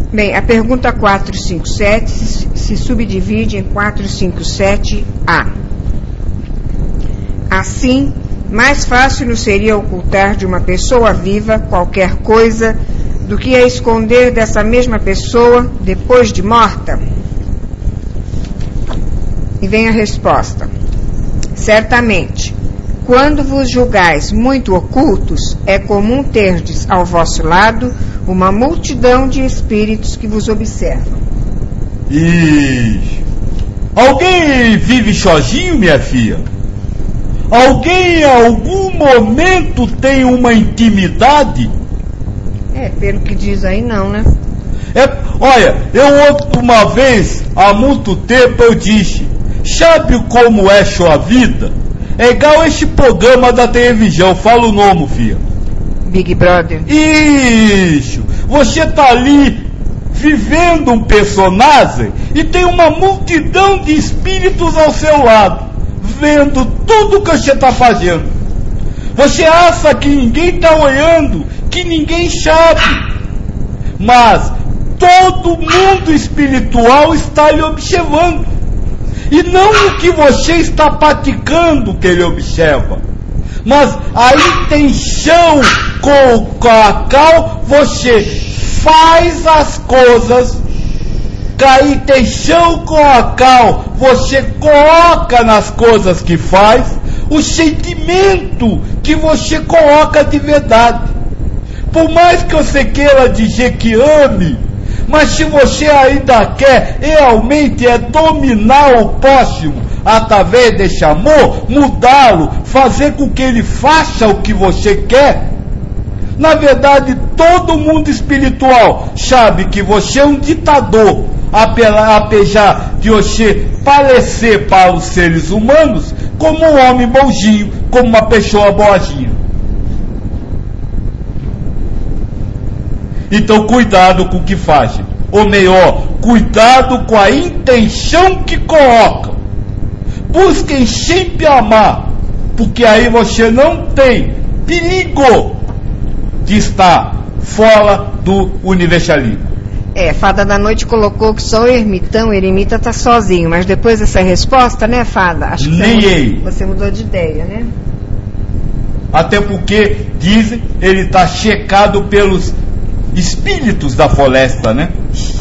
Bem, a pergunta 457 se subdivide em 457A. Assim, mais fácil nos seria ocultar de uma pessoa viva qualquer coisa do que a esconder dessa mesma pessoa depois de morta? E vem a resposta. Certamente, quando vos julgais muito ocultos, é comum terdes ao vosso lado uma multidão de espíritos que vos observam. E alguém vive sozinho, minha filha? Alguém em algum momento tem uma intimidade? Pelo que diz aí não, né? Olha, uma vez, há muito tempo, eu disse: sabe como é sua vida? É igual este programa da televisão, fala o nome, filha. Big Brother. Isso! Você tá ali vivendo um personagem e tem uma multidão de espíritos ao seu lado, vendo tudo que você tá fazendo. Você acha que ninguém tá olhando, que ninguém sabe, mas todo mundo espiritual está lhe observando. E não o que você está praticando que ele observa, mas a intenção com a qual você faz as coisas, a intenção com a qual você coloca nas coisas que faz, o sentimento que você coloca de verdade. Por mais que você queira dizer que ame, mas se você ainda quer realmente dominar o próximo através desse amor, mudá-lo, fazer com que ele faça o que você quer, na verdade todo mundo espiritual sabe que você é um ditador, apesar de você parecer para os seres humanos como um homem bonzinho, como uma pessoa boazinha. Então cuidado com o que fazem, ou melhor, cuidado com a intenção que colocam. Busquem sempre amar, porque aí você não tem perigo de estar fora do universalismo. Fada da Noite colocou que só o eremita está sozinho, mas depois dessa resposta, né, Fada? Acho que você mudou de ideia, né? Até porque, dizem, ele está checado pelos espíritos da floresta, né?